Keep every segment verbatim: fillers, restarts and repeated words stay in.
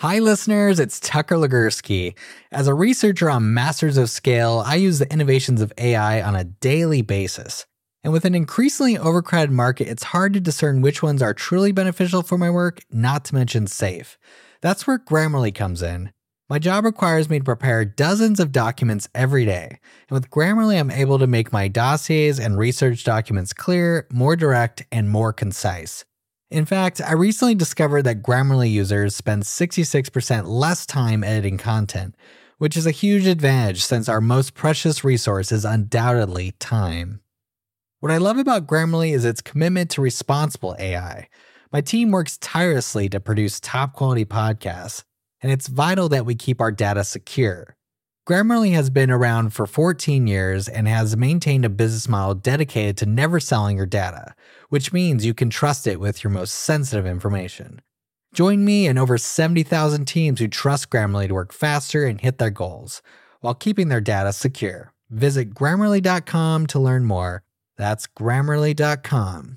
Hi listeners, it's Tucker Legursky. As a researcher on Masters of Scale, I use the innovations of A I on a daily basis. And with an increasingly overcrowded market, it's hard to discern which ones are truly beneficial for my work, not to mention safe. That's where Grammarly comes in. My job requires me to prepare dozens of documents every day. And with Grammarly, I'm able to make my dossiers and research documents clear, more direct, and more concise. In fact, I recently discovered that Grammarly users spend sixty-six percent less time editing content, which is a huge advantage since our most precious resource is undoubtedly time. What I love about Grammarly is its commitment to responsible A I. My team works tirelessly to produce top-quality podcasts, and it's vital that we keep our data secure. Grammarly has been around for fourteen years and has maintained a business model dedicated to never selling your data, which means you can trust it with your most sensitive information. Join me and over seventy thousand teams who trust Grammarly to work faster and hit their goals, while keeping their data secure. Visit Grammarly dot com to learn more. That's Grammarly dot com.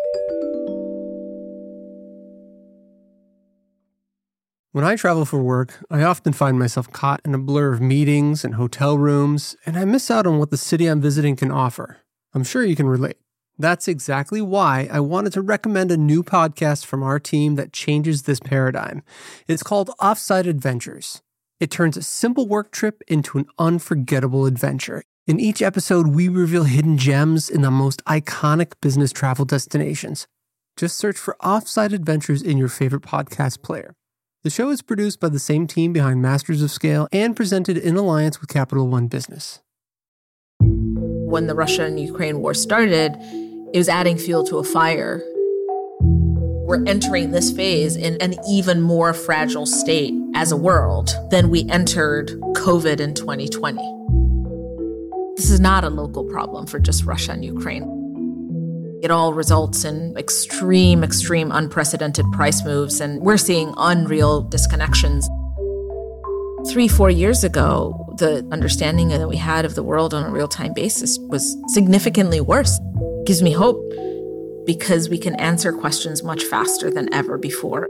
When I travel for work, I often find myself caught in a blur of meetings and hotel rooms, and I miss out on what the city I'm visiting can offer. I'm sure you can relate. That's exactly why I wanted to recommend a new podcast from our team that changes this paradigm. It's called Offsite Adventures. It turns a simple work trip into an unforgettable adventure. In each episode, we reveal hidden gems in the most iconic business travel destinations. Just search for Offsite Adventures in your favorite podcast player. The show is produced by the same team behind Masters of Scale and presented in alliance with Capital One Business. When the Russia and Ukraine war started, it was adding fuel to a fire. We're entering this phase in an even more fragile state as a world than we entered COVID in twenty twenty. This is not a local problem for just Russia and Ukraine. It all results in extreme, extreme, unprecedented price moves, and we're seeing unreal disconnections. Three, four years ago, the understanding that we had of the world on a real-time basis was significantly worse. It gives me hope because we can answer questions much faster than ever before.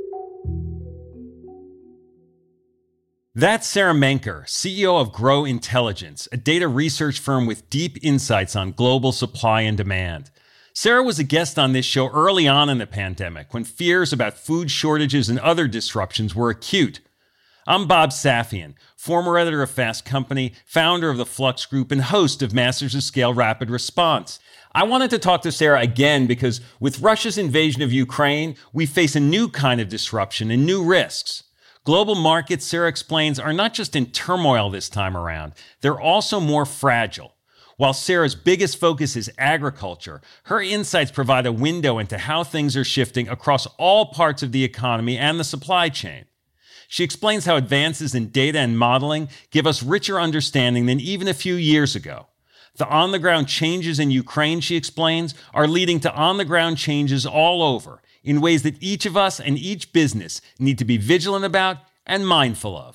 That's Sarah Menker, C E O of Grow Intelligence, a data research firm with deep insights on global supply and demand. Sarah was a guest on this show early on in the pandemic when fears about food shortages and other disruptions were acute. I'm Bob Safian, former editor of Fast Company, founder of the Flux Group, and host of Masters of Scale Rapid Response. I wanted to talk to Sarah again because with Russia's invasion of Ukraine, we face a new kind of disruption and new risks. Global markets, Sarah explains, are not just in turmoil this time around, they're also more fragile. While Sarah's biggest focus is agriculture, her insights provide a window into how things are shifting across all parts of the economy and the supply chain. She explains how advances in data and modeling give us richer understanding than even a few years ago. The on-the-ground changes in Ukraine, she explains, are leading to on-the-ground changes all over in ways that each of us and each business need to be vigilant about and mindful of.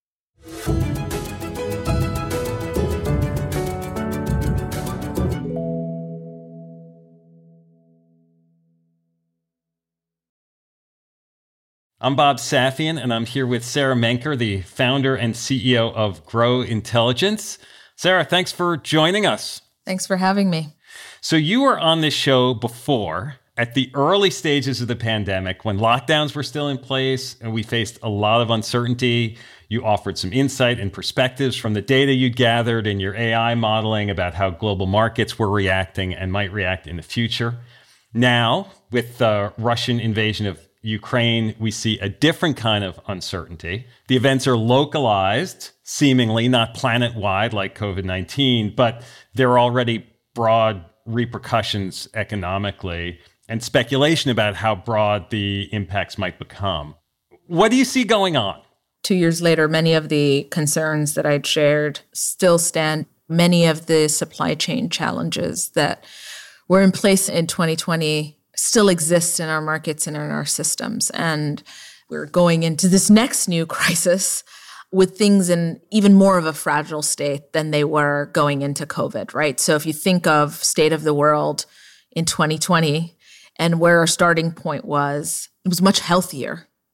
I'm Bob Safian, and I'm here with Sarah Menker, the founder and C E O of Grow Intelligence. Sarah, thanks for joining us. Thanks for having me. So you were on this show before, at the early stages of the pandemic, when lockdowns were still in place and we faced a lot of uncertainty. You offered some insight and perspectives from the data you gathered in your A I modeling about how global markets were reacting and might react in the future. Now, with the Russian invasion of Ukraine, we see a different kind of uncertainty. The events are localized, seemingly not planet-wide like COVID nineteen, but there are already broad repercussions economically and speculation about how broad the impacts might become. What do you see going on? Two years later, many of the concerns that I'd shared still stand. Many of the supply chain challenges that were in place in twenty twenty still exist in our markets and in our systems. And we're going into this next new crisis with things in even more of a fragile state than they were going into COVID, right? So if you think of state of the world in twenty twenty and where our starting point was, it was much healthier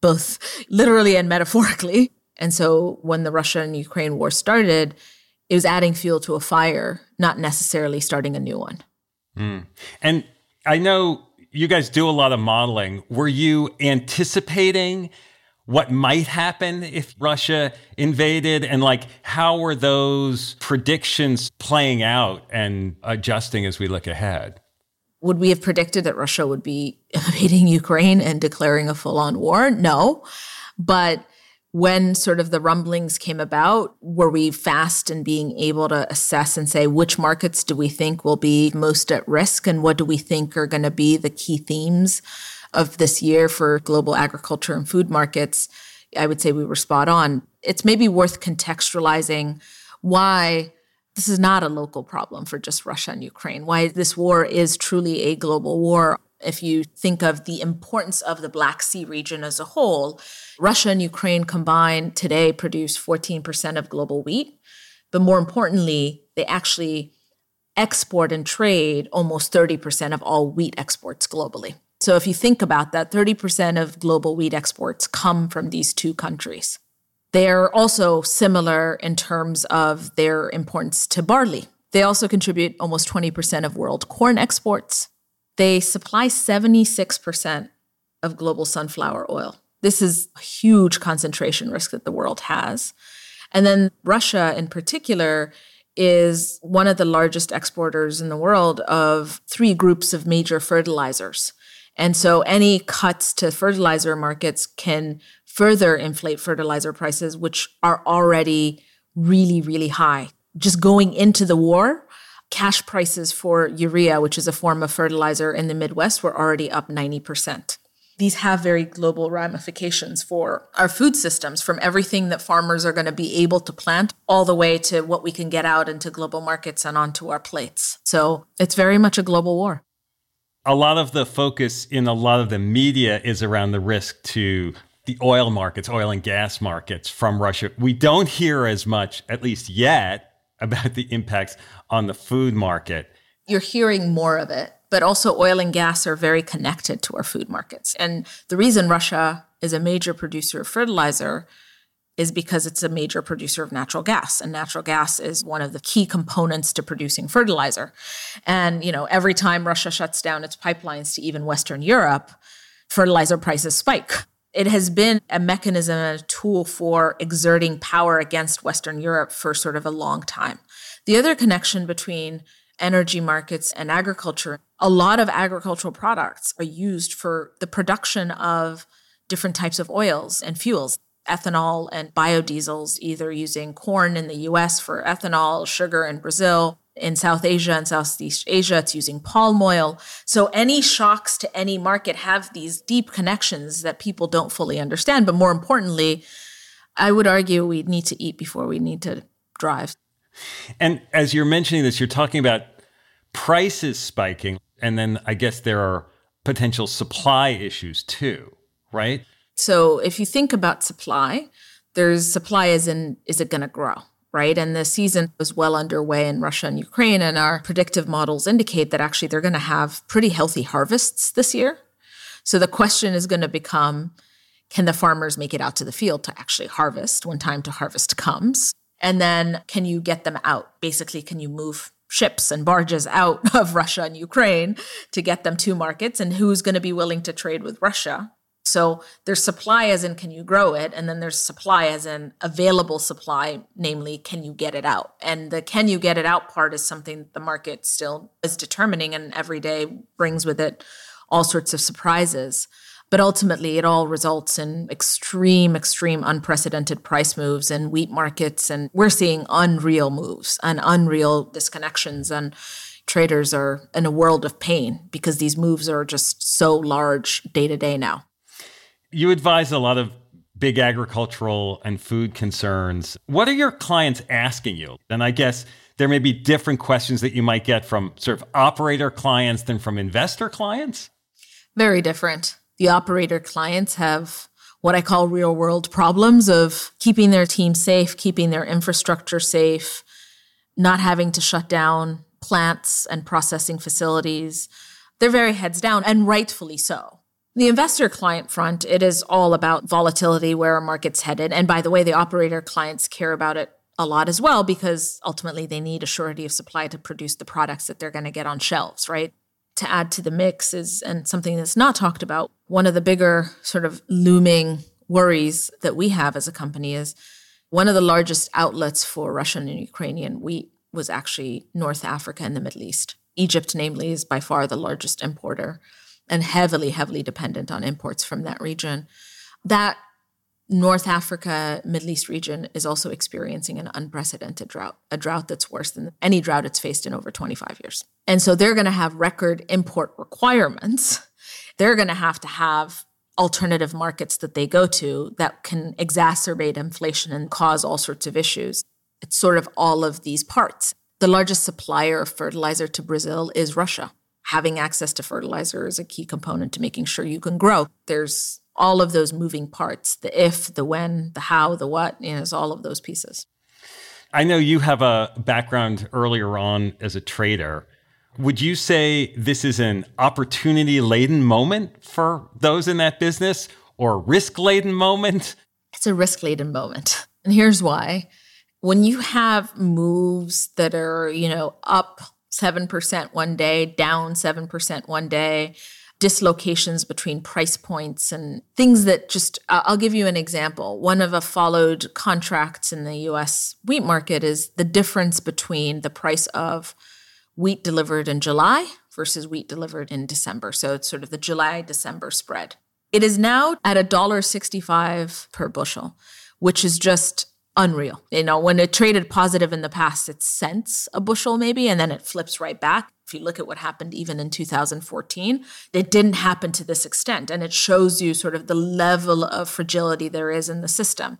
both literally and metaphorically. And so when the Russia and Ukraine war started, it was adding fuel to a fire, not necessarily starting a new one. Mm. And I know you guys do a lot of modeling. Were you anticipating what might happen if Russia invaded? And like, how were those predictions playing out and adjusting as we look ahead? Would we have predicted that Russia would be invading Ukraine and declaring a full-on war? No. But when sort of the rumblings came about, were we fast in being able to assess and say, which markets do we think will be most at risk? And what do we think are going to be the key themes of this year for global agriculture and food markets? I would say we were spot on. It's maybe worth contextualizing why this is not a local problem for just Russia and Ukraine, why this war is truly a global war. If you think of the importance of the Black Sea region as a whole, Russia and Ukraine combined today produce fourteen percent of global wheat. But more importantly, they actually export and trade almost thirty percent of all wheat exports globally. So if you think about that, thirty percent of global wheat exports come from these two countries. They're also similar in terms of their importance to barley. They also contribute almost twenty percent of world corn exports. They supply seventy-six percent of global sunflower oil. This is a huge concentration risk that the world has. And then Russia in particular is one of the largest exporters in the world of three groups of major fertilizers. And so any cuts to fertilizer markets can further inflate fertilizer prices, which are already really, really high. Just going into the war, cash prices for urea, which is a form of fertilizer in the Midwest, were already up ninety percent. These have very global ramifications for our food systems, from everything that farmers are going to be able to plant all the way to what we can get out into global markets and onto our plates. So it's very much a global war. A lot of the focus in a lot of the media is around the risk to the oil markets, oil and gas markets from Russia. We don't hear as much, at least yet, about the impacts on the food market. You're hearing more of it, but also oil and gas are very connected to our food markets. And the reason Russia is a major producer of fertilizer is because it's a major producer of natural gas. And natural gas is one of the key components to producing fertilizer. And, you know, every time Russia shuts down its pipelines to even Western Europe, fertilizer prices spike. It has been a mechanism and a tool for exerting power against Western Europe for sort of a long time. The other connection between energy markets and agriculture, a lot of agricultural products are used for the production of different types of oils and fuels, ethanol and biodiesels, either using corn in the U S for ethanol, sugar in Brazil. In South Asia and Southeast Asia, it's using palm oil. So any shocks to any market have these deep connections that people don't fully understand. But more importantly, I would argue we need to eat before we need to drive. And as you're mentioning this, you're talking about prices spiking. And then I guess there are potential supply issues too, right? So if you think about supply, there's supply as in, is it going to grow? Right. And the season is well underway in Russia and Ukraine. And our predictive models indicate that actually they're going to have pretty healthy harvests this year. So the question is going to become, can the farmers make it out to the field to actually harvest when time to harvest comes? And then can you get them out? Basically, can you move ships and barges out of Russia and Ukraine to get them to markets? And who's going to be willing to trade with Russia? So there's supply as in, can you grow it? And then there's supply as in available supply, namely, can you get it out? And the can you get it out part is something that the market still is determining, and every day brings with it all sorts of surprises. But ultimately, it all results in extreme, extreme, unprecedented price moves in wheat markets. And we're seeing unreal moves and unreal disconnections. And traders are in a world of pain because these moves are just so large day to day now. You advise a lot of big agricultural and food concerns. What are your clients asking you? And I guess there may be different questions that you might get from sort of operator clients than from investor clients. Very different. The operator clients have what I call real world problems of keeping their team safe, keeping their infrastructure safe, not having to shut down plants and processing facilities. They're very heads down, and rightfully so. The investor client front, it is all about volatility, where a market's headed. And by the way, the operator clients care about it a lot as well, because ultimately they need a surety of supply to produce the products that they're going to get on shelves, right? To add to the mix is, and something that's not talked about, one of the bigger sort of looming worries that we have as a company is one of the largest outlets for Russian and Ukrainian wheat was actually North Africa and the Middle East. Egypt, namely, is by far the largest importer and heavily, heavily dependent on imports from that region. That North Africa, Middle East region is also experiencing an unprecedented drought, a drought that's worse than any drought it's faced in over twenty-five years. And so they're going to have record import requirements. They're going to have to have alternative markets that they go to that can exacerbate inflation and cause all sorts of issues. It's sort of all of these parts. The largest supplier of fertilizer to Brazil is Russia. Having access to fertilizer is a key component to making sure you can grow. There's all of those moving parts, the if, the when, the how, the what, you know, it's all of those pieces. I know you have a background earlier on as a trader. Would you say this is an opportunity-laden moment for those in that business, or a risk-laden moment? It's a risk-laden moment. And here's why. When you have moves that are, you know, up seven percent one day, down seven percent one day, dislocations between price points and things that just, I'll give you an example. One of the followed contracts in the U S wheat market is the difference between the price of wheat delivered in July versus wheat delivered in December. So it's sort of the July-December spread. It is now at one dollar sixty-five per bushel, which is just unreal. You know, when it traded positive in the past, it's cents a bushel maybe, and then it flips right back. If you look at what happened even in two thousand fourteen, it didn't happen to this extent. And it shows you sort of the level of fragility there is in the system.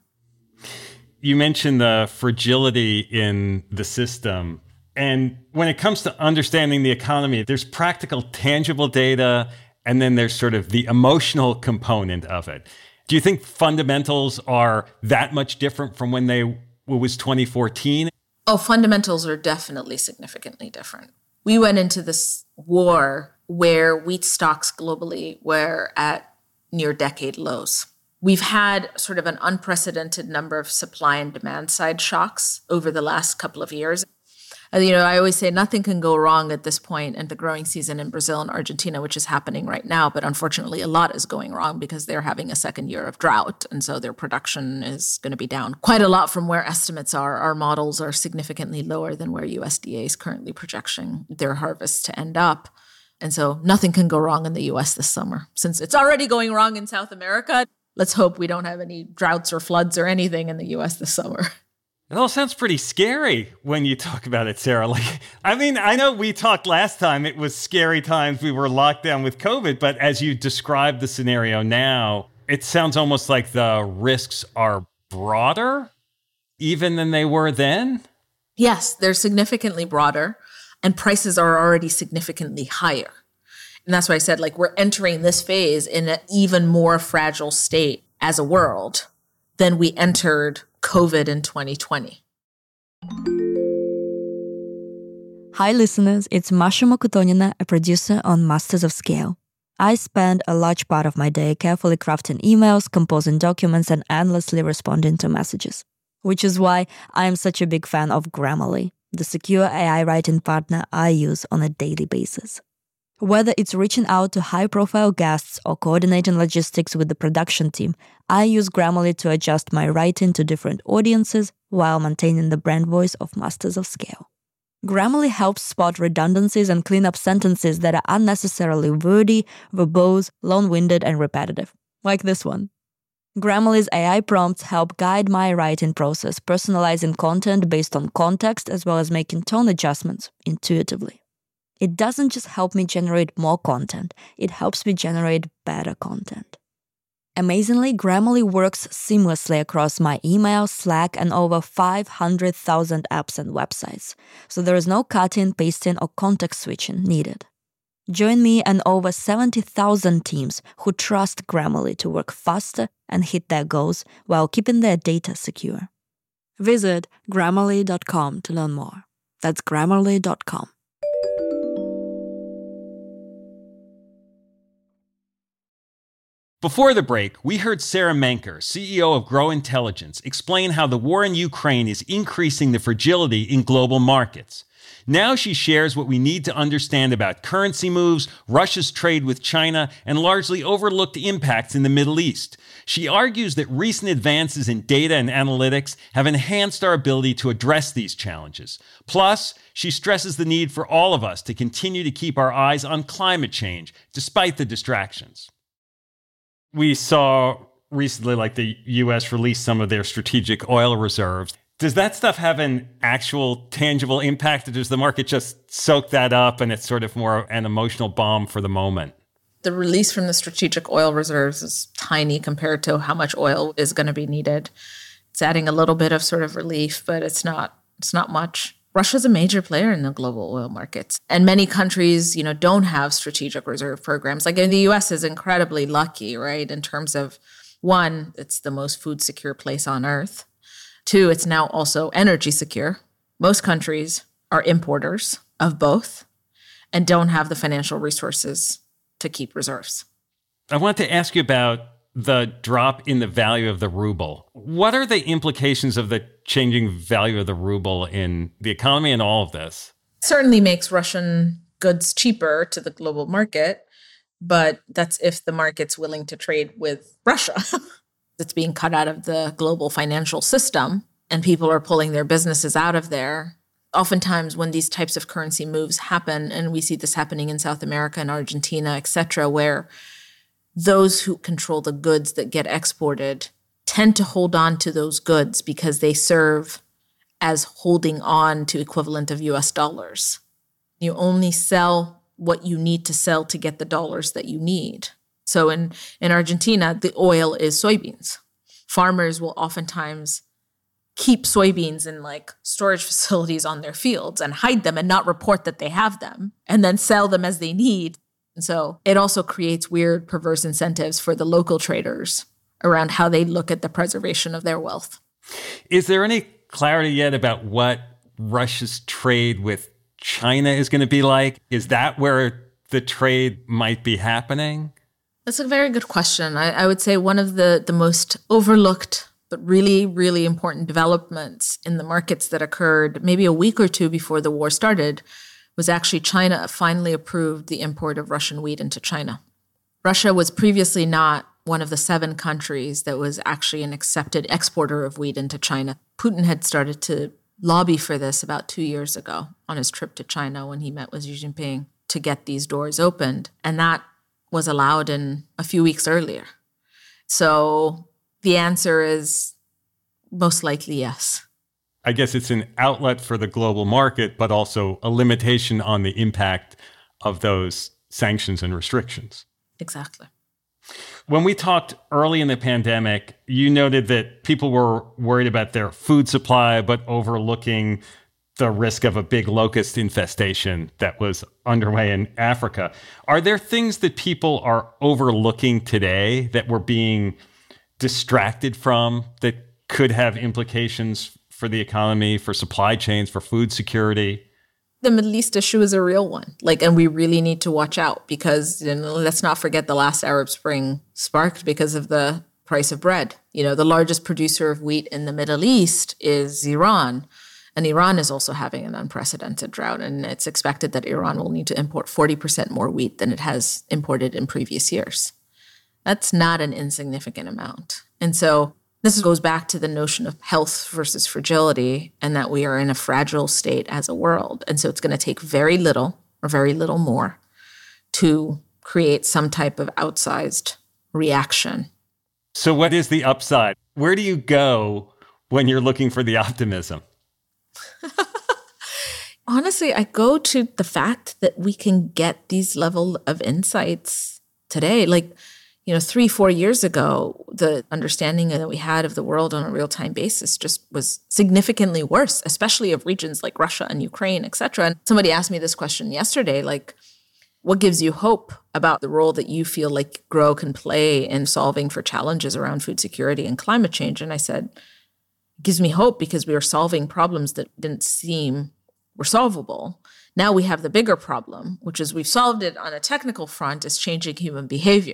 You mentioned the fragility in the system. And when it comes to understanding the economy, there's practical, tangible data, and then there's sort of the emotional component of it. Do you think fundamentals are that much different from when they it was twenty fourteen? Oh, fundamentals are definitely significantly different. We went into this war where wheat stocks globally were at near decade lows. We've had sort of an unprecedented number of supply and demand side shocks over the last couple of years. You know, I always say nothing can go wrong at this point in the growing season in Brazil and Argentina, which is happening right now. But unfortunately, a lot is going wrong because they're having a second year of drought. And so their production is going to be down quite a lot from where estimates are. Our models are significantly lower than where U S D A is currently projecting their harvest to end up. And so nothing can go wrong in the U S this summer. Since it's already going wrong in South America, let's hope we don't have any droughts or floods or anything in the U S this summer. It all sounds pretty scary when you talk about it, Sarah. Like, I mean, I know we talked last time, it was scary times, we were locked down with COVID, but as you describe the scenario now, it sounds almost like the risks are broader even than they were then? Yes, they're significantly broader, and prices are already significantly higher. And that's why I said, like, we're entering this phase in an even more fragile state as a world than we entered COVID in twenty twenty. Hi listeners, it's Masha Mokotonina, a producer on Masters of Scale. I spend a large part of my day carefully crafting emails, composing documents, and endlessly responding to messages. Which is why I am such a big fan of Grammarly, the secure A I writing partner I use on a daily basis. Whether it's reaching out to high-profile guests or coordinating logistics with the production team, I use Grammarly to adjust my writing to different audiences while maintaining the brand voice of Masters of Scale. Grammarly helps spot redundancies and clean up sentences that are unnecessarily wordy, verbose, long-winded, and repetitive, like this one. Grammarly's A I prompts help guide my writing process, personalizing content based on context as well as making tone adjustments intuitively. It doesn't just help me generate more content, it helps me generate better content. Amazingly, Grammarly works seamlessly across my email, Slack, and over five hundred thousand apps and websites, so there is no cutting, pasting, or context switching needed. Join me and over seventy thousand teams who trust Grammarly to work faster and hit their goals while keeping their data secure. Visit Grammarly dot com to learn more. That's Grammarly dot com. Before the break, we heard Sarah Menker, C E O of Grow Intelligence, explain how the war in Ukraine is increasing the fragility in global markets. Now she shares what we need to understand about currency moves, Russia's trade with China, and largely overlooked impacts in the Middle East. She argues that recent advances in data and analytics have enhanced our ability to address these challenges. Plus, she stresses the need for all of us to continue to keep our eyes on climate change, despite the distractions. We saw recently, like, the U S release some of their strategic oil reserves. Does that stuff have an actual tangible impact, or does the market just soak that up and it's sort of more an emotional bomb for the moment? The release from the strategic oil reserves is tiny compared to how much oil is going to be needed. It's adding a little bit of sort of relief, but it's not it's not much. Russia's a major player in the global oil markets. And many countries, you know, don't have strategic reserve programs. Like in the U S is incredibly lucky, right? In terms of, one, it's the most food secure place on earth. Two, it's now also energy secure. Most countries are importers of both and don't have the financial resources to keep reserves. I want to ask you about the drop in the value of the ruble. What are the implications of the changing value of the ruble in the economy and all of this? It certainly makes Russian goods cheaper to the global market, but that's if the market's willing to trade with Russia. It's being cut out of the global financial system, and people are pulling their businesses out of there. Oftentimes when these types of currency moves happen, and we see this happening in South America and Argentina, et cetera, where those who control the goods that get exported tend to hold on to those goods because they serve as holding on to equivalent of U S dollars. You only sell what you need to sell to get the dollars that you need. So in, in Argentina, the oil is soybeans. Farmers will oftentimes keep soybeans in like storage facilities on their fields and hide them and not report that they have them, and then sell them as they need. And so it also creates weird, perverse incentives for the local traders around how they look at the preservation of their wealth. Is there any clarity yet about what Russia's trade with China is going to be like? Is that where the trade might be happening? That's a very good question. I, I would say one of the, the most overlooked but really, really important developments in the markets that occurred maybe a week or two before the war started was actually China finally approved the import of Russian wheat into China. Russia was previously not one of the seven countries that was actually an accepted exporter of wheat into China. Putin had started to lobby for this about two years ago on his trip to China when he met with Xi Jinping to get these doors opened. And that was allowed in a few weeks earlier. So the answer is most likely yes. I guess it's an outlet for the global market, but also a limitation on the impact of those sanctions and restrictions. Exactly. When we talked early in the pandemic, you noted that people were worried about their food supply, but overlooking the risk of a big locust infestation that was underway in Africa. Are there things that people are overlooking today that we're being distracted from that could have implications for the economy, for supply chains, for food security? The Middle East issue is a real one. Like, and we really need to watch out because, you know, let's not forget the last Arab Spring sparked because of the price of bread. You know, the largest producer of wheat in the Middle East is Iran. And Iran is also having an unprecedented drought. And it's expected that Iran will need to import forty percent more wheat than it has imported in previous years. That's not an insignificant amount. And so this goes back to the notion of health versus fragility, and that we are in a fragile state as a world. And so it's going to take very little or very little more to create some type of outsized reaction. So what is the upside? Where do you go when you're looking for the optimism? Honestly, I go to the fact that we can get these level of insights today. Like, you know, three, four years ago, the understanding that we had of the world on a real-time basis just was significantly worse, especially of regions like Russia and Ukraine, et cetera. And somebody asked me this question yesterday, like, what gives you hope about the role that you feel like Grow can play in solving for challenges around food security and climate change? And I said, it gives me hope because we are solving problems that didn't seem were solvable. Now we have the bigger problem, which is we've solved it on a technical front, is changing human behavior,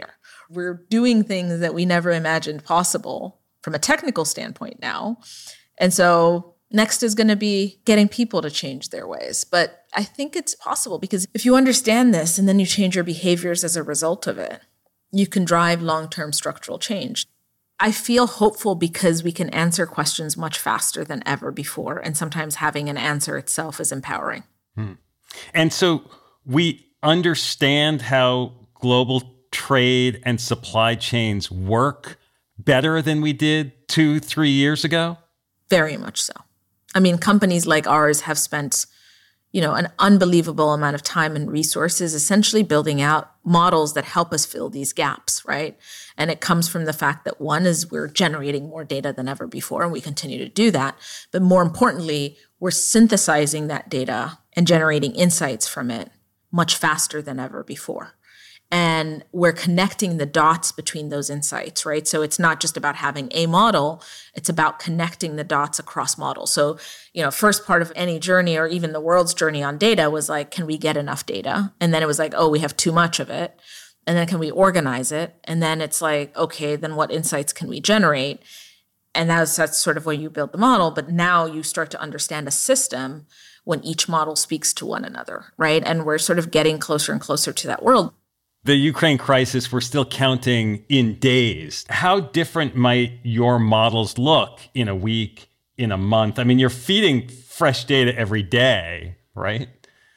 We're doing things that we never imagined possible from a technical standpoint now. And so next is going to be getting people to change their ways. But I think it's possible because if you understand this and then you change your behaviors as a result of it, you can drive long-term structural change. I feel hopeful because we can answer questions much faster than ever before. And sometimes having an answer itself is empowering. Hmm. And so we understand how global trade and supply chains work better than we did two, three years ago? Very much so. I mean, companies like ours have spent, you know, an unbelievable amount of time and resources essentially building out models that help us fill these gaps, right? And it comes from the fact that one is we're generating more data than ever before, and we continue to do that. But more importantly, we're synthesizing that data and generating insights from it much faster than ever before. And we're connecting the dots between those insights, right? So it's not just about having a model, it's about connecting the dots across models. So, you know, first part of any journey or even the world's journey on data was like, can we get enough data? And then it was like, oh, we have too much of it. And then can we organize it? And then it's like, okay, then what insights can we generate? And that's, that's sort of where you build the model. But now you start to understand a system when each model speaks to one another, right? And we're sort of getting closer and closer to that world. The Ukraine crisis, we're still counting in days. How different might your models look in a week, in a month? I mean, you're feeding fresh data every day, right?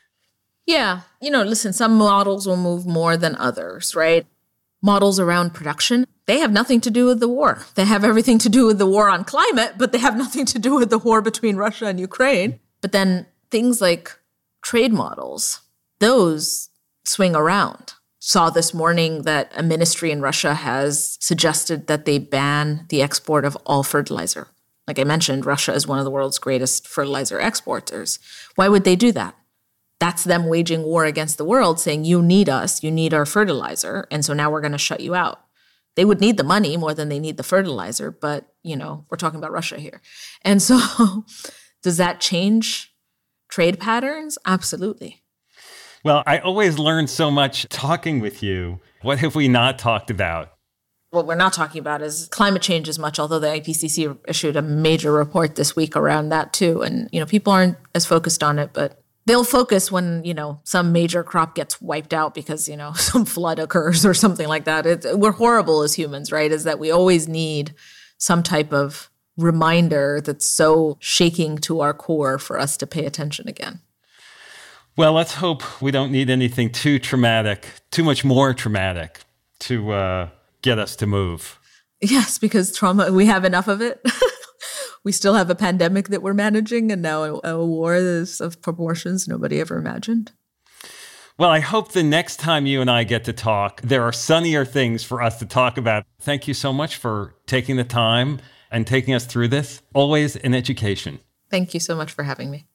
Yeah. You know, listen, some models will move more than others, right? Models around production, they have nothing to do with the war. They have everything to do with the war on climate, but they have nothing to do with the war between Russia and Ukraine. But then things like trade models, those swing around. Saw this morning that a ministry in Russia has suggested that they ban the export of all fertilizer. Like I mentioned, Russia is one of the world's greatest fertilizer exporters. Why would they do that? That's them waging war against the world, saying, you need us, you need our fertilizer, and so now we're going to shut you out. They would need the money more than they need the fertilizer, but, you know, we're talking about Russia here. And so does that change trade patterns? Absolutely. Well, I always learn so much talking with you. What have we not talked about? What we're not talking about is climate change as much, although the I P C C issued a major report this week around that too. And, you know, people aren't as focused on it, but they'll focus when, you know, some major crop gets wiped out because, you know, some flood occurs or something like that. It, we're horrible as humans, right? Is that we always need some type of reminder that's so shaking to our core for us to pay attention again. Well, let's hope we don't need anything too traumatic, too much more traumatic to uh, get us to move. Yes, because trauma, we have enough of it. We still have a pandemic that we're managing, and now a, a war is of proportions nobody ever imagined. Well, I hope the next time you and I get to talk, there are sunnier things for us to talk about. Thank you so much for taking the time and taking us through this. Always an education. Thank you so much for having me.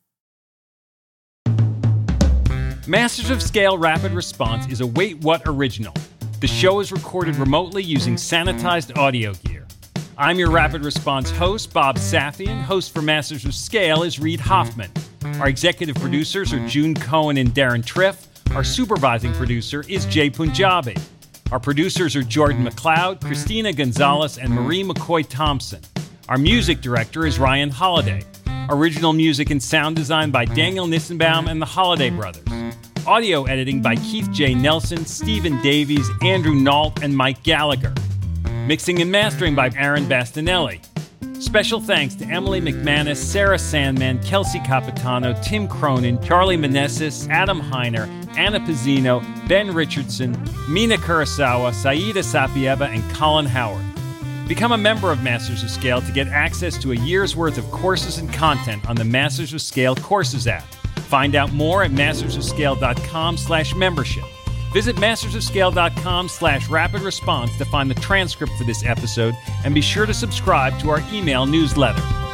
Masters of Scale Rapid Response is a Wait What original. The show is recorded remotely using sanitized audio gear. I'm your Rapid Response host, Bob Safian. Host for Masters of Scale is Reid Hoffman. Our executive producers are June Cohen and Darren Triff. Our supervising producer is Jay Punjabi. Our producers are Jordan McLeod, Christina Gonzalez, and Marie McCoy Thompson. Our music director is Ryan Holiday. Original music and sound design by Daniel Nissenbaum and the Holiday Brothers. Audio editing by Keith J. Nelson, Stephen Davies, Andrew Nault, and Mike Gallagher. Mixing and mastering by Aaron Bastinelli. Special thanks to Emily McManus, Sarah Sandman, Kelsey Capitano, Tim Cronin, Charlie Meneses, Adam Heiner, Anna Pizzino, Ben Richardson, Mina Kurosawa, Saida Sapieva, and Colin Howard. Become a member of Masters of Scale to get access to a year's worth of courses and content on the Masters of Scale Courses app. Find out more at mastersofscale.com slash membership. Visit mastersofscale.com slash rapid response to find the transcript for this episode, and be sure to subscribe to our email newsletter.